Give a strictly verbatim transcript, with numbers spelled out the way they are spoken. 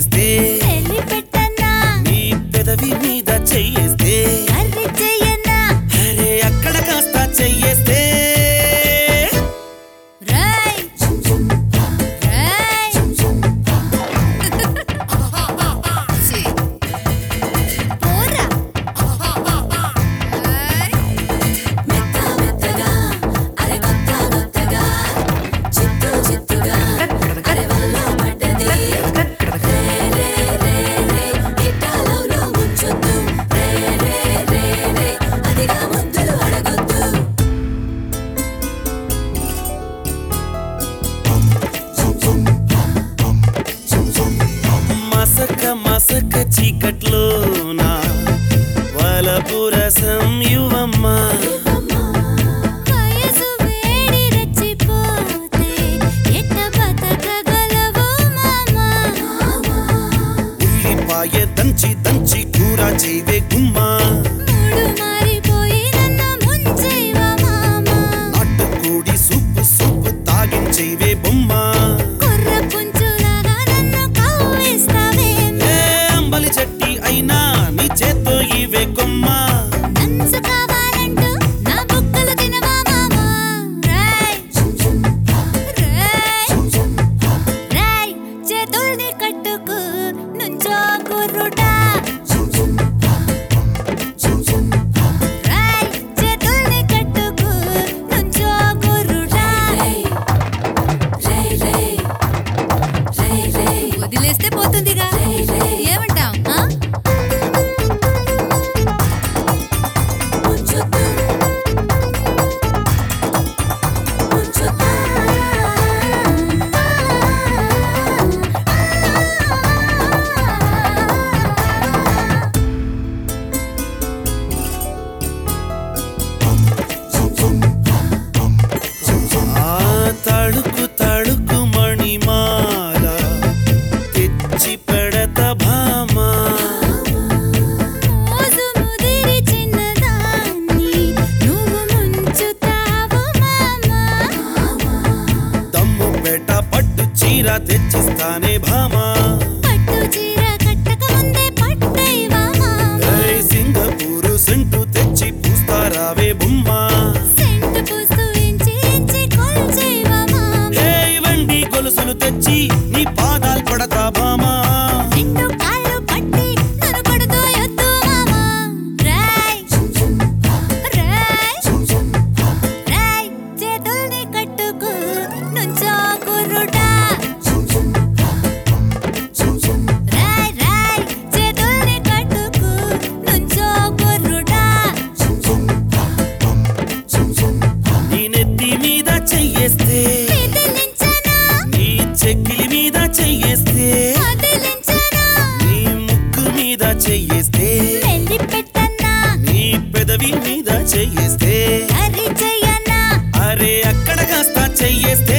చెయ్యేస్తే నీ పెదవి మీద చెయ్యేస్తే అరే అక్కడ కాస్త చెయ్యేస్తే మసక చీకట్లోన వలపు రసం యువమ్మా ఉల్లిపాయ దంచి దంచి కూర చేయవే గుమ్మా నాటుకోడి సూపు సూపు తాగించేవే బొమ్మా చెట్టి అయినా నీ చేత్తో ఇవే కొమ్మా వదిలేస్తే పోతుందిగా ఏమంటావ్ తడుకు తడుకు మణిమాల తెచ్చి పెడత భామా దమ్ము పెట్ట పట్టు చీర తెచ్చిస్తానే భామా సింగపూరు సెంటు తెచ్చి పూస్తారావే బొమ్మా గొలుసులు తెచ్చి నీ పాదాలు పడతా భామా నీ నెత్తి మీద చెయ్యేస్తే చెక్కిలి మీద చెయ్యేస్తే నీ ముక్కు మీద చెయ్యేస్తే నీ పెదవి మీద చెయ్యేస్తే అరే అక్కడ కాస్త చెయ్యేస్తే